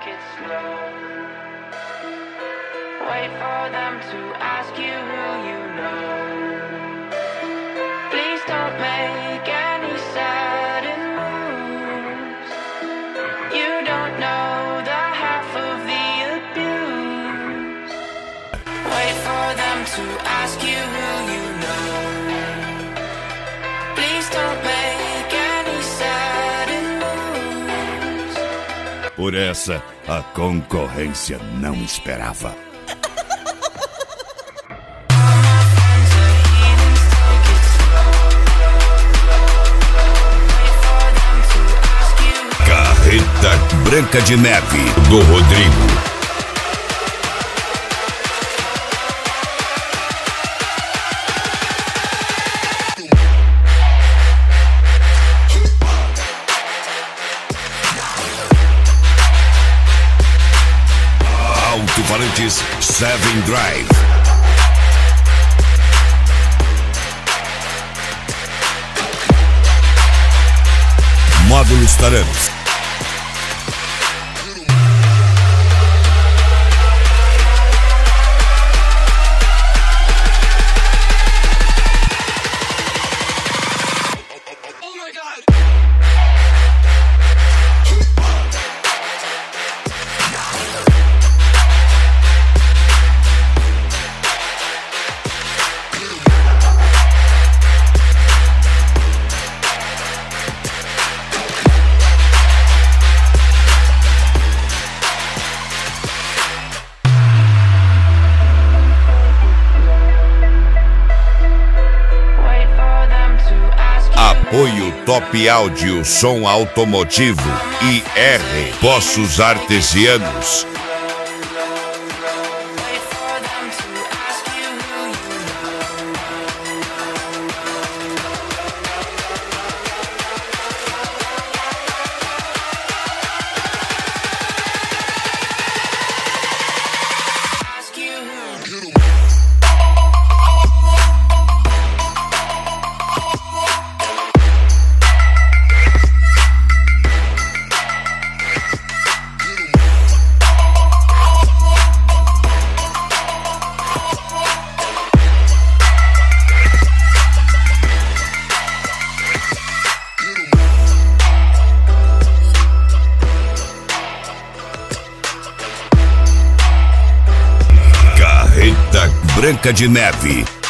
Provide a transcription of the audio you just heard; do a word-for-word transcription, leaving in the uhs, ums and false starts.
take it slow. Wait for them to ask you who you know. Please don't make any sudden moves. You don't know the half of the abuse. Wait for them to ask you who you know. Please don't make any sudden moves. Por essa, a concorrência não esperava. Carreta Branca de Neve, do Rodrigo. Alto-falantes Seven Drive. Módulos Taranos. Apoio Top Áudio, som automotivo e R, poços artesianos. Branca de Neve.